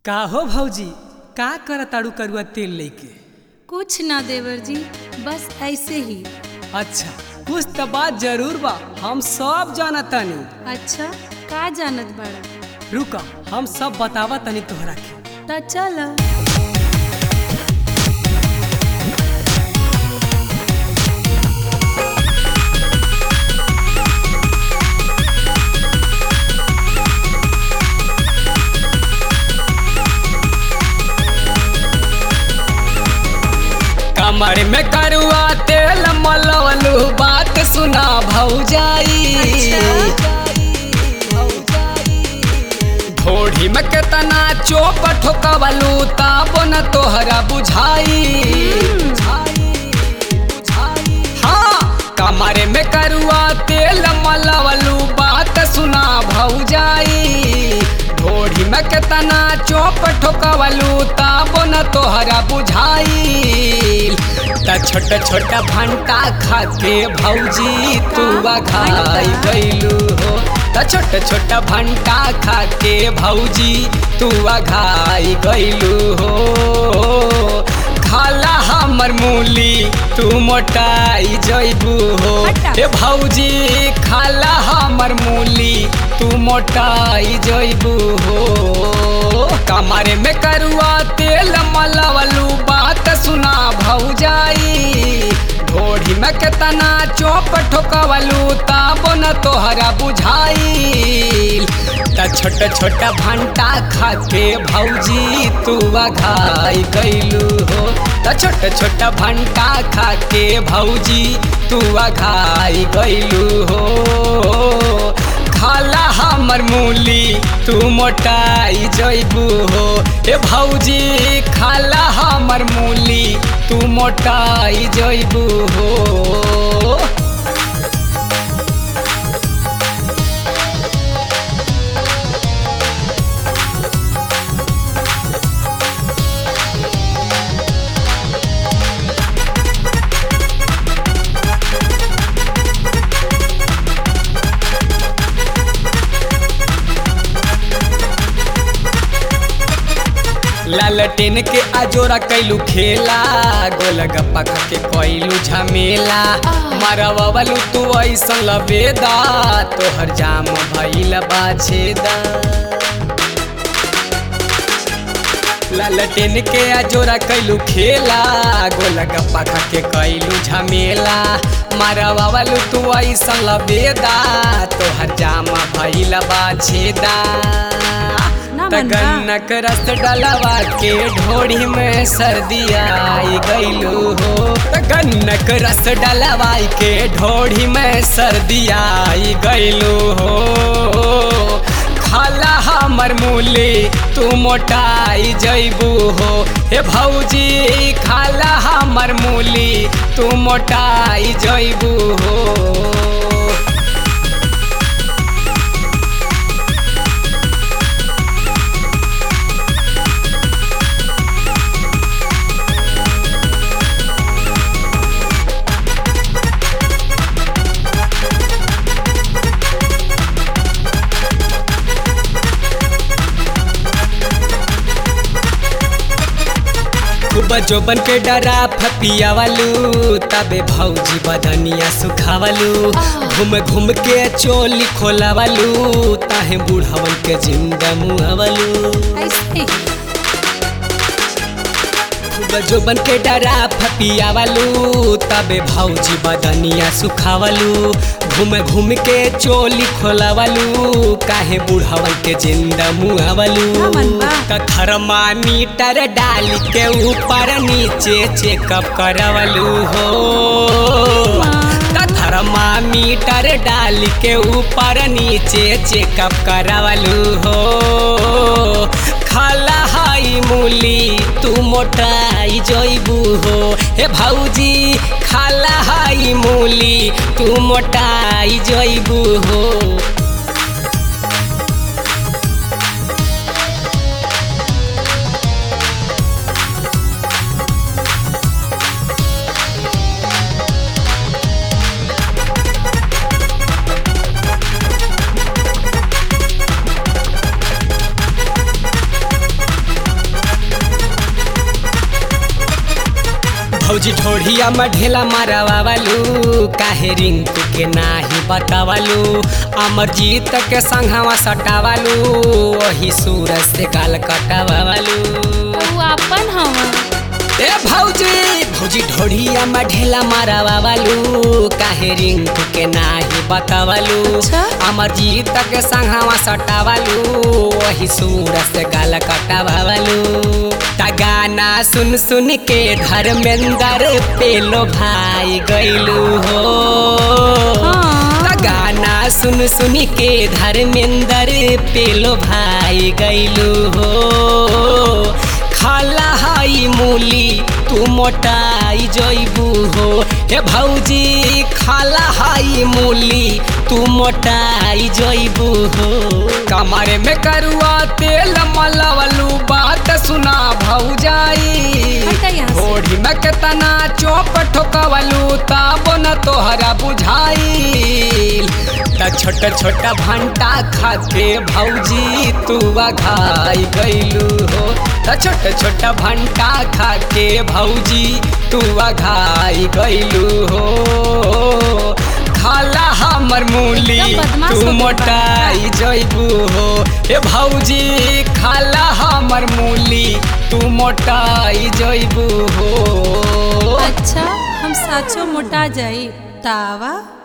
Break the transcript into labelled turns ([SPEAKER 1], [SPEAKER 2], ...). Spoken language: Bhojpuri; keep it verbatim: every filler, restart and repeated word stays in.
[SPEAKER 1] का हो भौजी, का कर ताड़ू करुआ तेल लेके?
[SPEAKER 2] कुछ ना देवर जी, बस ऐसे ही।
[SPEAKER 1] अच्छा, कुछ तो बात जरूर बा, हम सब जाना तनी।
[SPEAKER 2] अच्छा, का जानत बड़ा?
[SPEAKER 1] रुका, हम सब बतावा तनी तोहरा के।
[SPEAKER 2] त चल।
[SPEAKER 1] कमर में करुआ तेल मलवलू, बात सुना भौजाई। घोड़ी में केतना चोप ठोकवलू, ताबो न तोहरा बुझाई। हाँ, कमर में करुआ तेल मलवलू, बात सुना भौजाई। घोड़ी में केतना चोप ठोकवलू, ताबो न तोहरा बुझाई। त छोटा छोटा भंटा खा के भौजी तू घाई गईलू हो। त छोटा छोटा भंटा खा के भौजी तू घाई गईलू हो। खाला हमर मूली तू मोटाई जइबू हो। ए भौजी खाला हमर मूली तू मोटाई जइबू हो। कमरे में करुआ तेल मलवलू, बात सुना भौजाई। घोड़ी में केतना चोप ठोकवलू, ताबो न तोहरा बुझाई। त छोटा छोटा भंटा खा के भौजी तू घाई गईलू हो। त छोटा छोटा भंटा खा के भौजी तू घाई गईलू हो। खाला हमर मूली तू मोटाई जइबू हो। ए भौजी खाला हमर मूली तू मोटाई जइबू हो। लालटेन के आजोरा कैलू खेला, गोल गप्पा खा के कैलू झमेला। मारवलू तू ऐसन लबेदा, तोहर जाम भइल बाछेदा। लालटेन के आजोरा कैलू खेला, गोल गप्पा खा के कैलू झमेला। मारवलू तू ऐसन लबेदा, तोहर जाम भइल बाछेदा। गन्नक रस डलवा के ढोड़ी में सर्दी आई गईलू हो। गन्नक रस डलवा के ढोड़ी में सर्दी आई गईलू हो। खाला हमर मूली तू मोटाई जइबू हो। हे भौजी खाला हमर मूली तू मोटाई जइबू हो। जोबन के डरा फपिया वालू, तबे भौजी बदनिया सुखावलू। घूम घूम के चोली खोलावलू, ताहे बूढ़वन के जिंदा मुहावलू। जोबन के डरा फपिया वालू, तबे भौजी बदनिया सुखावलू। घूम घूम के चोली खोलावलू, काहे बूढ़वन के जिंदा मुहावलू। थर्मामीटर डाल के ऊपर नीचे चेकअप करवलू हो। थर्मामीटर डाल के ऊपर नीचे चेकअप करवलू हो। खाला हाई मूली तू मोटाई जइबू हो। हे भौजी खाला हाई मूली तू मोटाई जइबू हो। भौजी ढोढ़िया में ढेला मारवालू काहे रिंकू के नाही बतावलू अमरजीत के संघवा सटावलू वही सूरज से गाल कटावलू
[SPEAKER 2] वो अपन हवा
[SPEAKER 1] ए भौजी भौजी ढोढ़िया में ढेला मारवालू काहे रिंकू के नाही बतावलू
[SPEAKER 2] अच्छा?
[SPEAKER 1] अमरजीत के संघवा सटावलू वही सूरज से गाल कटावलू गाना सुन सुन के धर्मेंद्र पेलो भाई गैलू हो
[SPEAKER 2] हाँ।
[SPEAKER 1] गाना सुन सुन के धर्मेंद्र पेलो भाई गैलू हो खाला हाई मूली तू मोटाई जइबू हो हे भौजी खाला हाई मूली तू मोटाई जइबू हो कमरे में करुआ तेल मलवलू बात सुना भौजाई
[SPEAKER 2] हटा यहाँ से।
[SPEAKER 1] घोड़ी में केतना चौप ठोकवलू तब न तोहरा बुझाई त छोटा छोटा भंटा खा के भौजी तू घाई गैलू हो त छोटा छोटा भंटा खा के भौजी तू घाई गैलू हो खाला हमर मूली
[SPEAKER 2] एकदम बदमाश
[SPEAKER 1] तू
[SPEAKER 2] हो गया
[SPEAKER 1] मोटाई जइबू हो ए भौजी खाला हमर मूली तू मोटाई जइबू हो
[SPEAKER 2] अच्छा हम साचो मोटा जाई तावा